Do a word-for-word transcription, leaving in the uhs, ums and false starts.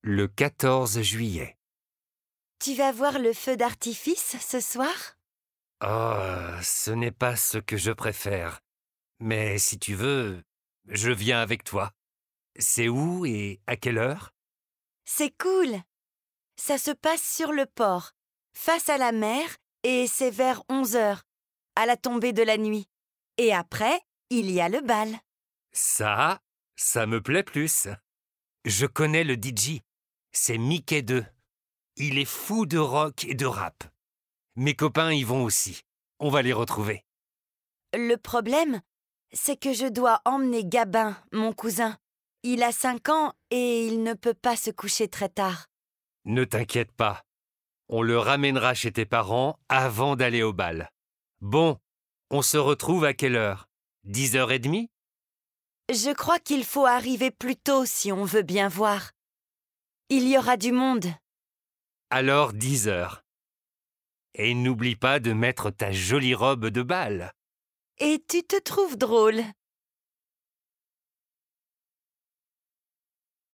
Le quatorze juillet. Tu vas voir le feu d'artifice ce soir? Oh, ce n'est pas ce que je préfère. Mais si tu veux, je viens avec toi. C'est où et à quelle heure? C'est cool! Ça se passe sur le port, face à la mer, et c'est vers onze heures, à la tombée de la nuit. Et après, il y a le bal. Ça, ça me plaît plus. Je connais le D J. C'est Mickey deux. Il est fou de rock et de rap. Mes copains y vont aussi. On va les retrouver. Le problème, c'est que je dois emmener Gabin, mon cousin. Il a cinq ans et il ne peut pas se coucher très tard. Ne t'inquiète pas. On le ramènera chez tes parents avant d'aller au bal. Bon, on se retrouve à quelle heure? Dix heures et demie? Je crois qu'il faut arriver plus tôt si on veut bien voir. Il y aura du monde. Alors dix heures. Et n'oublie pas de mettre ta jolie robe de bal. Et tu te trouves drôle.